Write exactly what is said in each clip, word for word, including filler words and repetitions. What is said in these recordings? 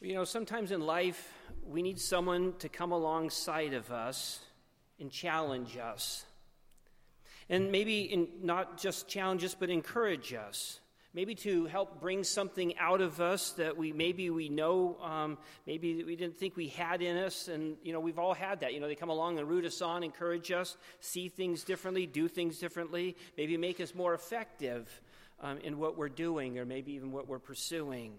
You know, sometimes in life, we need someone to come alongside of us and challenge us. And maybe in, not just challenge us, but encourage us. Maybe to help bring something out of us that we maybe we know, um, maybe we didn't think we had in us. And, you know, we've all had that. You know, they come along and root us on, encourage us, see things differently, do things differently, maybe make us more effective um, in what we're doing or maybe even what we're pursuing.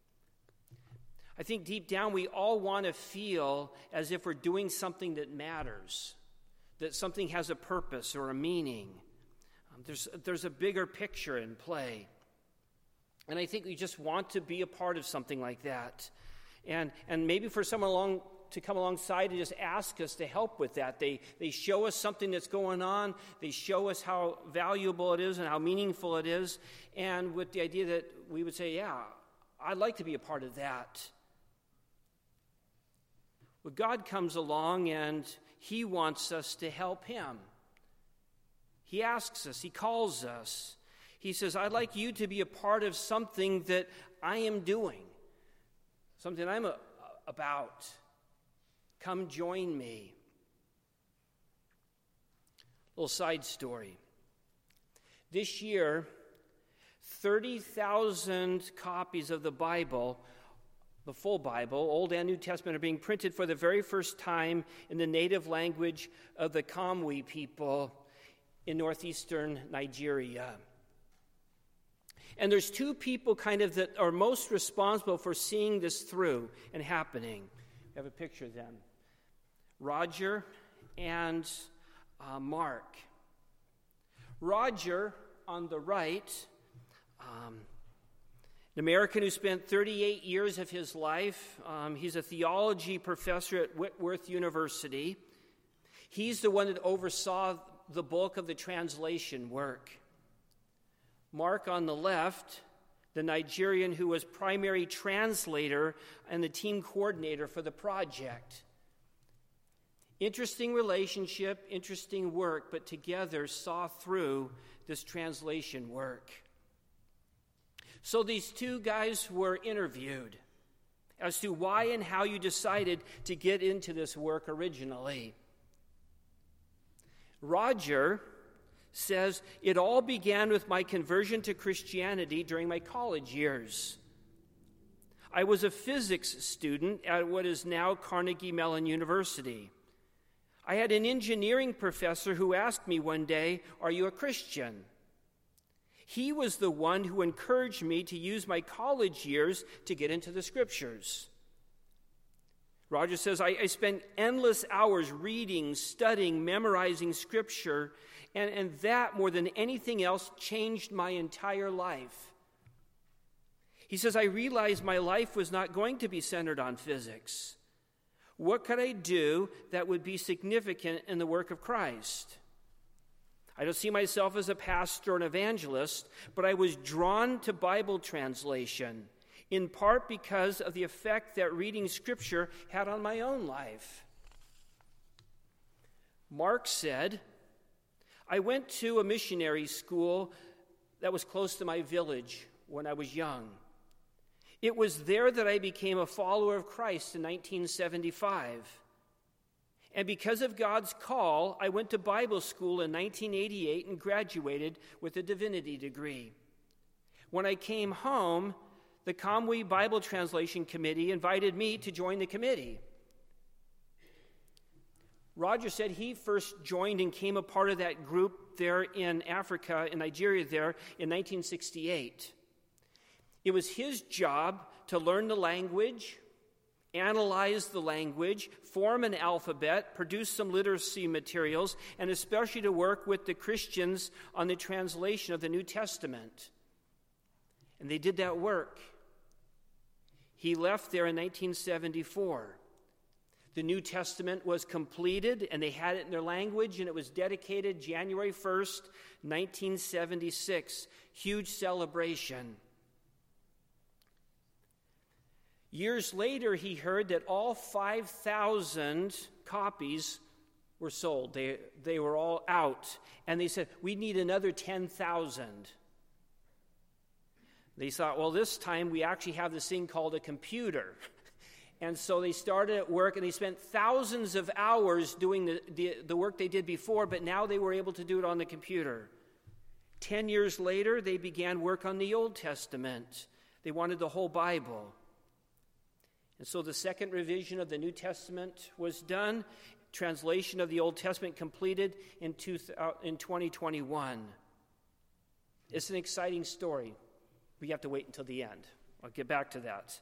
I think deep down we all want to feel as if we're doing something that matters, that something has a purpose or a meaning. Um, there's, there's a bigger picture in play. And I think we just want to be a part of something like that. And and maybe for someone along to come alongside and just ask us to help with that. They they show us something that's going on. They show us how valuable it is and how meaningful it is. And with the idea that we would say, yeah, I'd like to be a part of that. Well, God comes along and he wants us to help him. He asks us, he calls us. He says, I'd like you to be a part of something that I am doing, something I'm a, about. Come join me. Little side story. This year, thirty thousand copies of the Bible, the full Bible, Old and New Testament, are being printed for the very first time in the native language of the Kamwi people in northeastern Nigeria. And there's two people kind of that are most responsible for seeing this through and happening. We have a picture of them. Roger and uh, Mark. Roger, on the right, um, an American who spent thirty-eight years of his life. Um, he's a theology professor at Whitworth University. He's the one that oversaw the bulk of the translation work. Mark on the left, the Nigerian who was primary translator and the team coordinator for the project. Interesting relationship, interesting work, but together saw through this translation work. So these two guys were interviewed as to why and how you decided to get into this work originally. Roger says, it all began with my conversion to Christianity during my college years. I was a physics student at what is now Carnegie Mellon University. I had an engineering professor who asked me one day, are you a Christian? He was the one who encouraged me to use my college years to get into the scriptures. Roger says, I, I spent endless hours reading, studying, memorizing scripture, and, and that, more than anything else, changed my entire life. He says, I realized my life was not going to be centered on physics. What could I do that would be significant in the work of Christ? I don't see myself as a pastor or an evangelist, but I was drawn to Bible translation, in part because of the effect that reading Scripture had on my own life. Mark said, I went to a missionary school that was close to my village when I was young. It was there that I became a follower of Christ in nineteen seventy-five. And because of God's call, I went to Bible school in nineteen eighty-eight and graduated with a divinity degree. When I came home, the Kamwi Bible Translation Committee invited me to join the committee. Roger said he first joined and came a part of that group there in Africa, in Nigeria there, in nineteen sixty-eight. It was his job to learn the language, analyze the language, form an alphabet, produce some literacy materials, and especially to work with the Christians on the translation of the New Testament. And they did that work. He left there in nineteen seventy-four. The New Testament was completed, and they had it in their language, and it was dedicated January first, nineteen seventy-six. Huge celebration. Years later, he heard that all five thousand copies were sold. They, they were all out. And they said, we need another ten thousand. They thought, well, this time we actually have this thing called a computer. And so they started at work, and they spent thousands of hours doing the, the, the work they did before, but now they were able to do it on the computer. Ten years later, they began work on the Old Testament. They wanted the whole Bible. And so the second revision of the New Testament was done. Translation of the Old Testament completed in, two, uh, in twenty twenty-one. It's an exciting story. We have to wait until the end. I'll get back to that.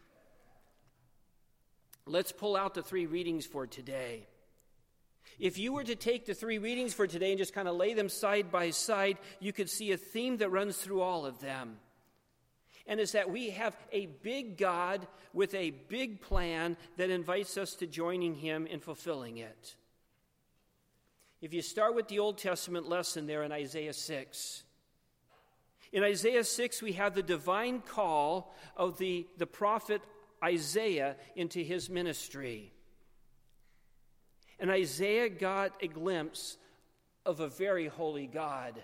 Let's pull out the three readings for today. If you were to take the three readings for today and just kind of lay them side by side, you could see a theme that runs through all of them. And it's that we have a big God with a big plan that invites us to joining him in fulfilling it. If you start with the Old Testament lesson there in Isaiah six. In Isaiah six, we have the divine call of the, the prophet Isaiah into his ministry. And Isaiah got a glimpse of a very holy God.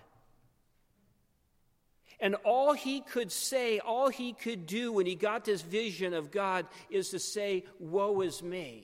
And all he could say, all he could do when he got this vision of God is to say, woe is me.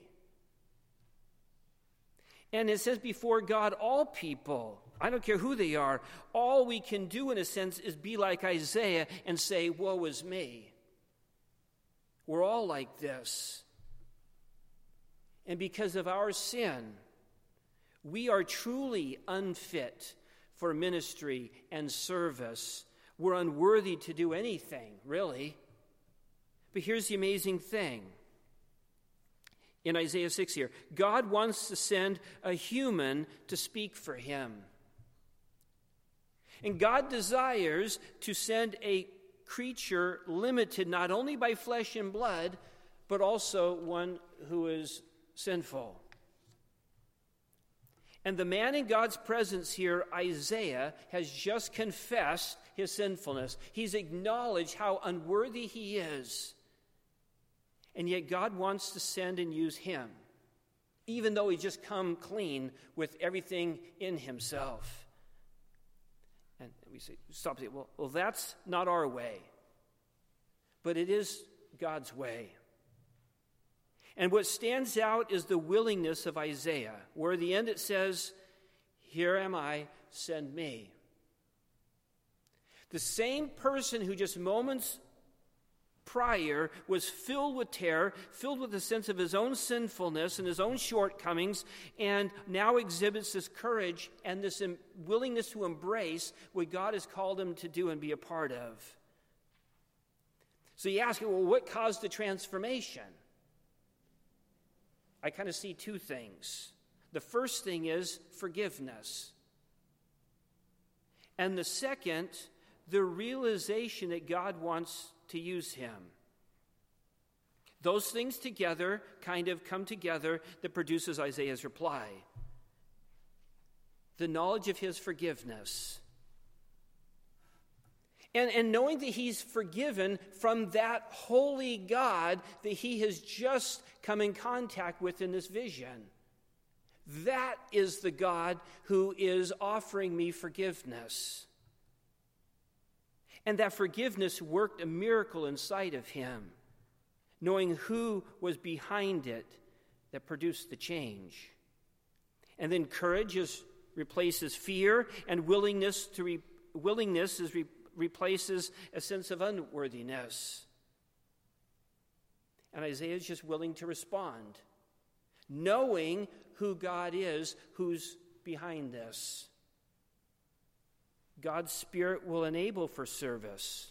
And it says before God, all people, I don't care who they are, all we can do in a sense is be like Isaiah and say, woe is me. We're all like this. And because of our sin, we are truly unfit for ministry and service. We're unworthy to do anything, really. But here's the amazing thing. In Isaiah six here, God wants to send a human to speak for him. And God desires to send a creature limited not only by flesh and blood, but also one who is sinful. And the man in God's presence here, Isaiah, has just confessed his sinfulness. He's acknowledged how unworthy he is. And yet God wants to send and use him, even though he's just come clean with everything in himself. And we say, stop, say, well, well, that's not our way. But it is God's way. And what stands out is the willingness of Isaiah, where at the end it says, here am I, send me. The same person who just moments prior was filled with terror, filled with a sense of his own sinfulness and his own shortcomings, and now exhibits this courage and this willingness to embrace what God has called him to do and be a part of. So you ask, well, what caused the transformation? I kind of see two things. The first thing is forgiveness. And the second, the realization that God wants to use him. Those things together kind of come together that produces Isaiah's reply. The knowledge of his forgiveness. And, and knowing that he's forgiven from that holy God that he has just come in contact with in this vision. That is the God who is offering me forgiveness. And that forgiveness worked a miracle inside of him, knowing who was behind it that produced the change. And then courage is, replaces fear, and willingness to re, willingness is re, replaces a sense of unworthiness. And Isaiah is just willing to respond, knowing who God is, who's behind this. God's Spirit will enable for service.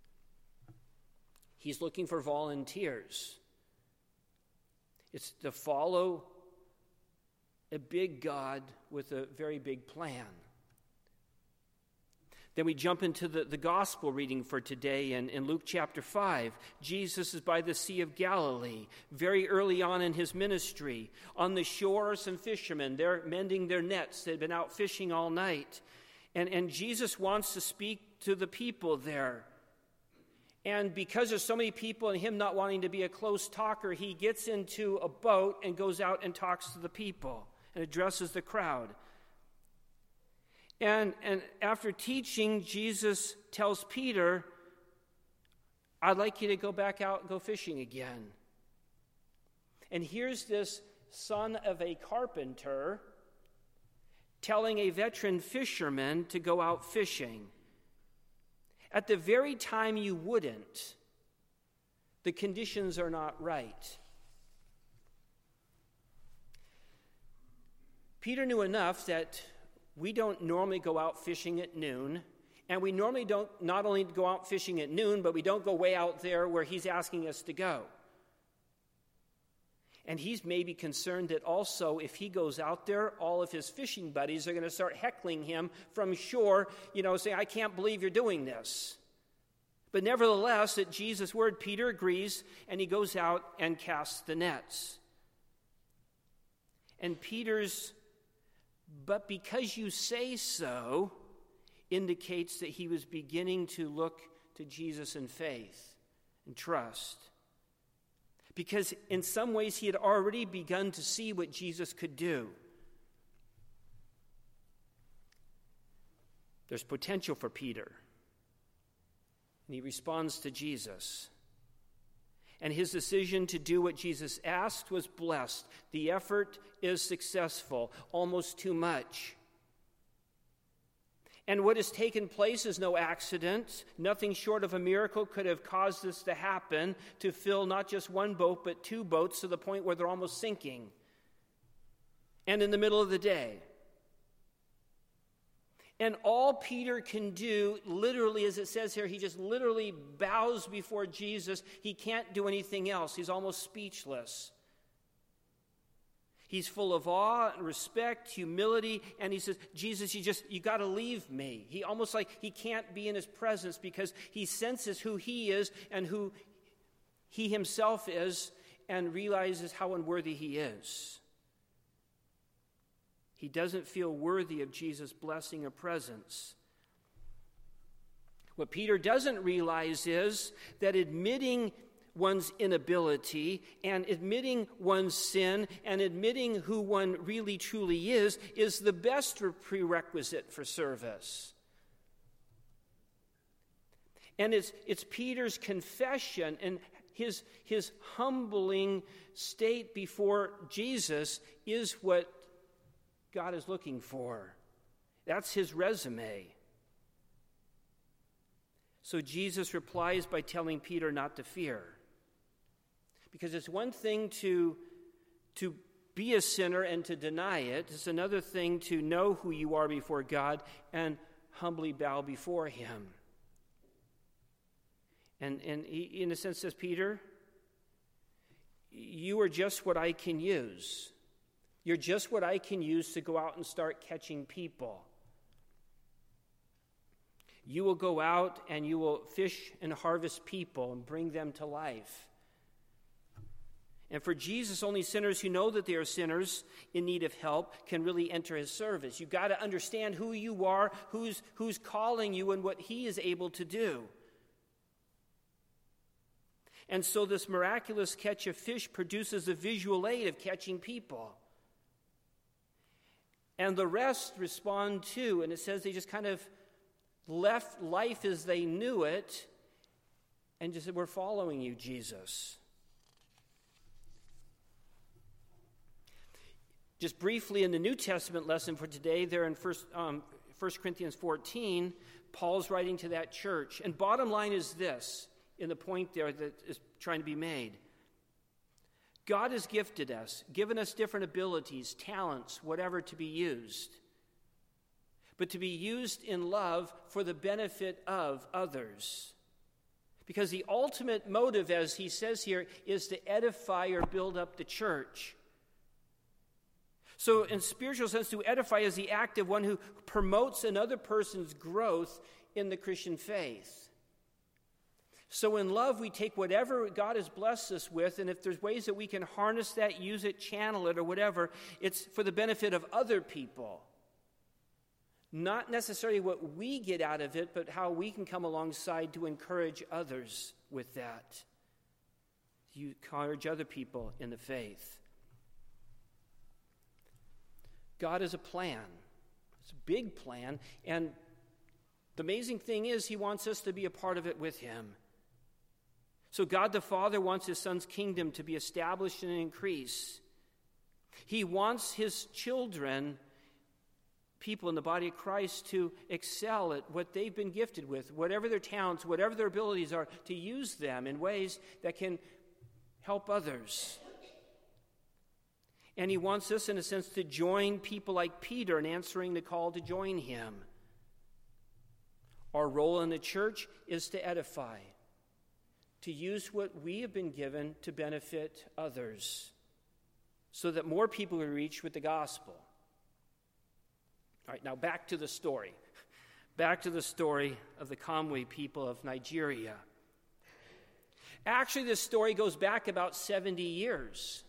He's looking for volunteers. It's to follow a big God with a very big plan. Then we jump into the, the gospel reading for today in, in Luke chapter five. Jesus is by the Sea of Galilee, very early on in his ministry. On the shore are some fishermen. They're mending their nets. They'd been out fishing all night. And, and Jesus wants to speak to the people there. And because there's so many people and him not wanting to be a close talker, he gets into a boat and goes out and talks to the people and addresses the crowd. And, and after teaching, Jesus tells Peter, I'd like you to go back out and go fishing again. And here's this son of a carpenter telling a veteran fisherman to go out fishing. At the very time you wouldn't, the conditions are not right. Peter knew enough that we don't normally go out fishing at noon, and we normally don't not only go out fishing at noon, but we don't go way out there where he's asking us to go. And he's maybe concerned that also if he goes out there, all of his fishing buddies are going to start heckling him from shore, you know, saying, I can't believe you're doing this. But nevertheless, at Jesus' word, Peter agrees, and he goes out and casts the nets. And Peter's, but because you say so, indicates that he was beginning to look to Jesus in faith and trust. Because in some ways he had already begun to see what Jesus could do. There's potential for Peter. And he responds to Jesus. And his decision to do what Jesus asked was blessed. The effort is successful, almost too much. And what has taken place is no accident. Nothing short of a miracle could have caused this to happen, to fill not just one boat, but two boats to the point where they're almost sinking. And in the middle of the day. And all Peter can do, literally, as it says here, he just literally bows before Jesus. He can't do anything else. He's almost speechless. He's full of awe and respect, humility, and he says, Jesus, you just, you got to leave me. He almost like he can't be in his presence because he senses who he is and who he himself is and realizes how unworthy he is. He doesn't feel worthy of Jesus' blessing or presence. What Peter doesn't realize is that admitting one's inability and admitting one's sin and admitting who one really truly is is the best prerequisite for service. And it's, it's Peter's confession and his, his humbling state before Jesus is what God is looking for. That's his resume. So Jesus replies by telling Peter not to fear. Because it's one thing to, to be a sinner and to deny it. It's another thing to know who you are before God and humbly bow before him. And, and he, in a sense, says, Peter, you are just what I can use. You're just what I can use to go out and start catching people. You will go out and you will fish and harvest people and bring them to life. And for Jesus, only sinners who know that they are sinners in need of help can really enter his service. You've got to understand who you are, who's, who's calling you, and what he is able to do. And so this miraculous catch of fish produces a visual aid of catching people. And the rest respond too. And it says they just kind of left life as they knew it and just said, we're following you, Jesus. Just briefly in the New Testament lesson for today, there in First um, First Corinthians fourteen, Paul's writing to that church. And bottom line is this, in the point there that is trying to be made. God has gifted us, given us different abilities, talents, whatever to be used. But to be used in love for the benefit of others. Because the ultimate motive, as he says here, is to edify or build up the church. So in spiritual sense, to edify is the act of one who promotes another person's growth in the Christian faith. So in love, we take whatever God has blessed us with, and if there's ways that we can harness that, use it, channel it, or whatever, it's for the benefit of other people. Not necessarily what we get out of it, but how we can come alongside to encourage others with that. You encourage other people in the faith. God has a plan. It's a big plan, and the amazing thing is he wants us to be a part of it with him. So God the Father wants his Son's kingdom to be established and increase. He wants his children, people in the body of Christ, to excel at what they've been gifted with, whatever their talents, whatever their abilities are, to use them in ways that can help others. And he wants us, in a sense, to join people like Peter in answering the call to join him. Our role in the church is to edify, to use what we have been given to benefit others, so that more people are reached with the gospel. All right, now back to the story. Back to the story of the Kamwe people of Nigeria. Actually, this story goes back about seventy years.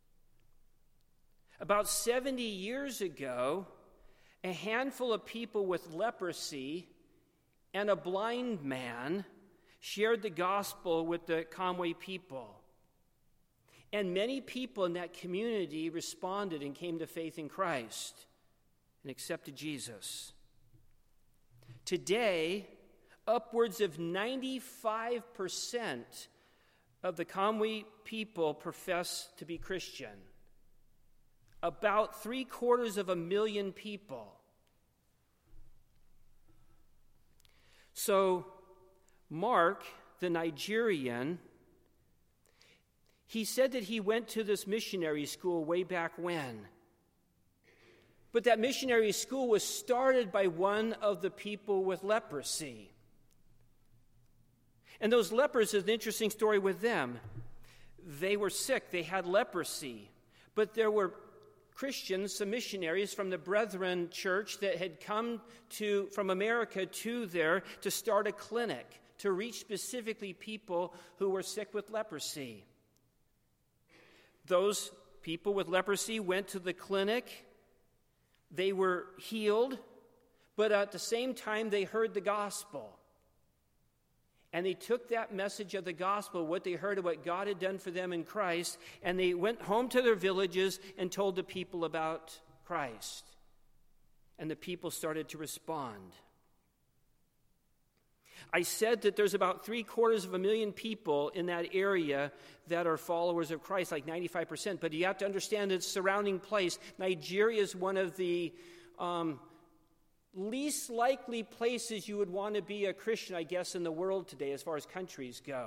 About seventy years ago, a handful of people with leprosy and a blind man shared the gospel with the Kamwe people. And many people in that community responded and came to faith in Christ and accepted Jesus. Today, upwards of ninety-five percent of the Kamwe people profess to be Christian. About three quarters of a million people. So, Mark, the Nigerian, he said that he went to this missionary school way back when. But that missionary school was started by one of the people with leprosy. And those lepers is an interesting story with them. They were sick, they had leprosy, but there were Christians, some missionaries from the Brethren Church that had come to from America to there to start a clinic to reach specifically people who were sick with leprosy. Those people with leprosy went to the clinic. They were healed, but at the same time they heard the gospel. And they took that message of the gospel, what they heard of what God had done for them in Christ, and they went home to their villages and told the people about Christ. And the people started to respond. I said that there's about three quarters of a million people in that area that are followers of Christ, like ninety-five percent. But you have to understand its surrounding place. Nigeria is one of the um, least likely places you would want to be a Christian, I guess, in the world today as far as countries go.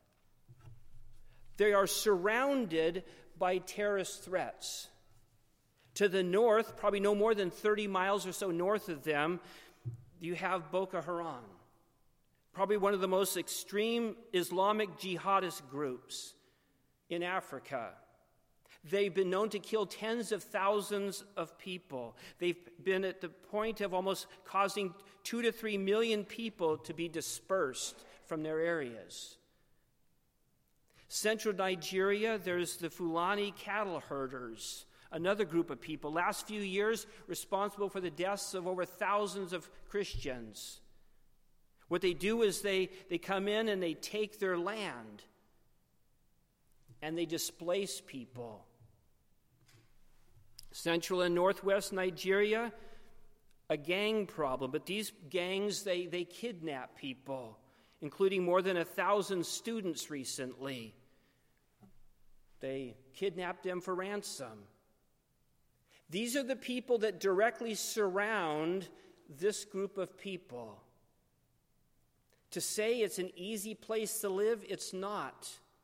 They are surrounded by terrorist threats. To the north, probably no more than thirty miles or so north of them, you have Boko Haram, probably one of the most extreme Islamic jihadist groups in Africa. They've been known to kill tens of thousands of people. They've been at the point of almost causing two to three million people to be dispersed from their areas. Central Nigeria, there's the Fulani cattle herders, another group of people. Last few years, responsible for the deaths of over thousands of Christians. What they do is they, they come in and they take their land and they displace people. Central and northwest Nigeria, a gang problem. But these gangs, they, they kidnap people, including more than a thousand students recently. They kidnapped them for ransom. These are the people that directly surround this group of people. To say it's an easy place to live, it's not.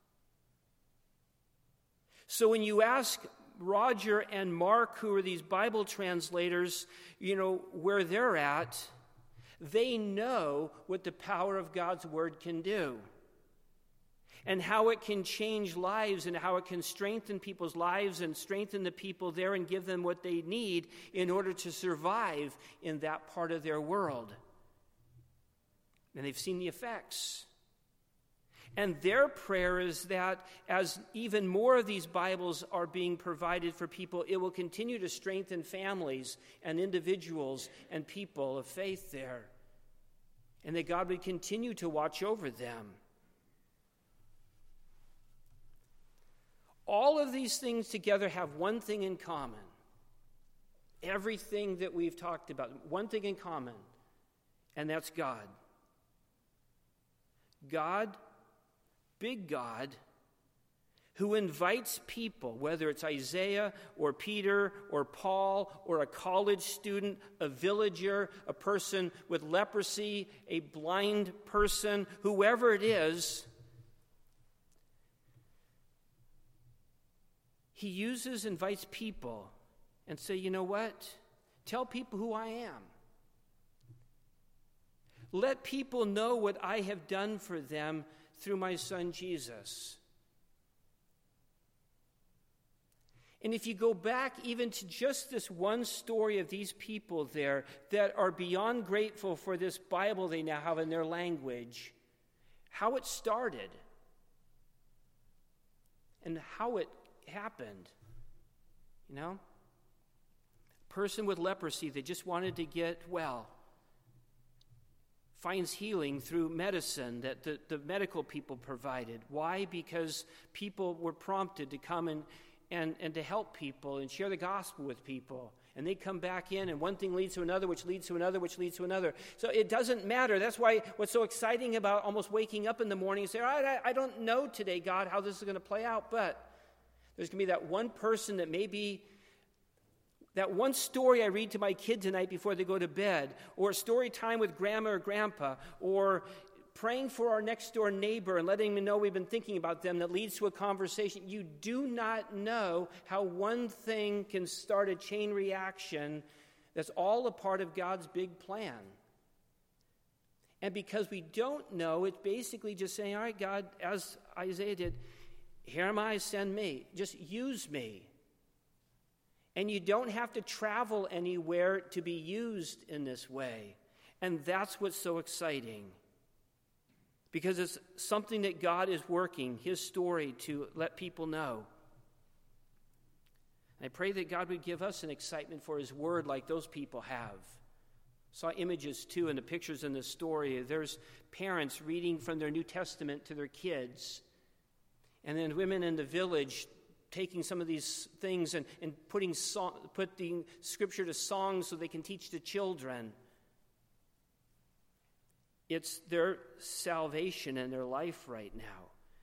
So when you ask Roger and Mark, who are these Bible translators, you know, where they're at, they know what the power of God's word can do and how it can change lives and how it can strengthen people's lives and strengthen the people there and give them what they need in order to survive in that part of their world. And they've seen the effects. And their prayer is that as even more of these Bibles are being provided for people, it will continue to strengthen families and individuals and people of faith there. And that God would continue to watch over them. All of these things together have one thing in common. Everything that we've talked about, one thing in common, and that's God. God big God who invites people, whether it's Isaiah or Peter or Paul or a college student, a villager, a person with leprosy, a blind person, whoever it is, he uses, invites people and say, you know what? Tell people who I am. Let people know what I have done for them through my son Jesus. And if you go back even to just this one story of these people there that are beyond grateful for this Bible they now have in their language, how it started and how it happened, you know? A person with leprosy that just wanted to get well finds healing through medicine that the, the medical people provided. Why? Because people were prompted to come and And, and to help people and share the gospel with people. And they come back in, and one thing leads to another, which leads to another, which leads to another. So it doesn't matter. That's why what's so exciting about almost waking up in the morning and saying, all right, I, I don't know today, God, how this is going to play out, but there's going to be that one person that maybe, that one story I read to my kid tonight before they go to bed, or a story time with grandma or grandpa, or praying for our next door neighbor and letting them know we've been thinking about them that leads to a conversation. You do not know how one thing can start a chain reaction that's all a part of God's big plan. And because we don't know, it's basically just saying, all right, God, as Isaiah did, here am I, send me. Just use me. And you don't have to travel anywhere to be used in this way. And that's what's so exciting. Because it's something that God is working, his story, to let people know. I pray that God would give us an excitement for his word like those people have. Saw images, too, in the pictures in the story. There's parents reading from their New Testament to their kids. And then women in the village taking some of these things and, and putting, song, putting scripture to songs so they can teach the children. It's their salvation and their life right now.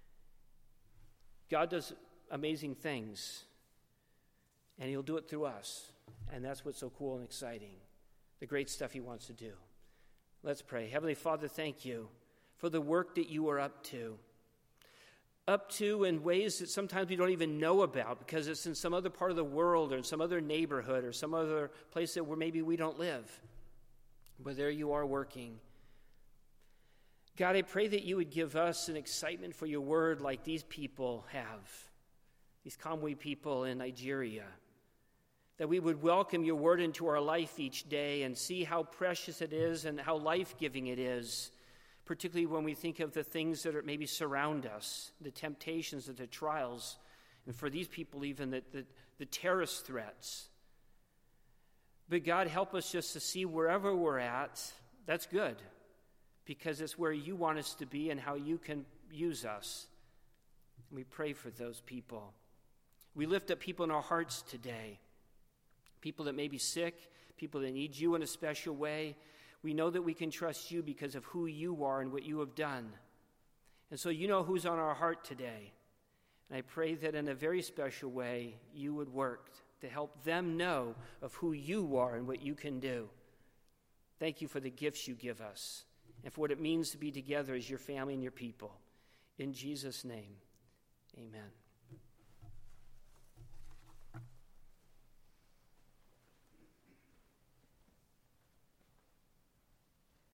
God does amazing things, and he'll do it through us. And that's what's so cool and exciting, the great stuff he wants to do. Let's pray. Heavenly Father, thank you for the work that you are up to. Up to in ways that sometimes we don't even know about because it's in some other part of the world or in some other neighborhood or some other place that where maybe we don't live. But there you are working. God, I pray that you would give us an excitement for your word like these people have, these Kamwe people in Nigeria, that we would welcome your word into our life each day and see how precious it is and how life-giving it is, particularly when we think of the things that are maybe surround us, the temptations and the trials, and for these people even the, the, the terrorist threats. But God, help us just to see wherever we're at, that's good. Because it's where you want us to be and how you can use us. And we pray for those people. We lift up people in our hearts today. People that may be sick, people that need you in a special way. We know that we can trust you because of who you are and what you have done. And so you know who's on our heart today. And I pray that in a very special way you would work to help them know of who you are and what you can do. Thank you for the gifts you give us and for what it means to be together as your family and your people. In Jesus' name, amen.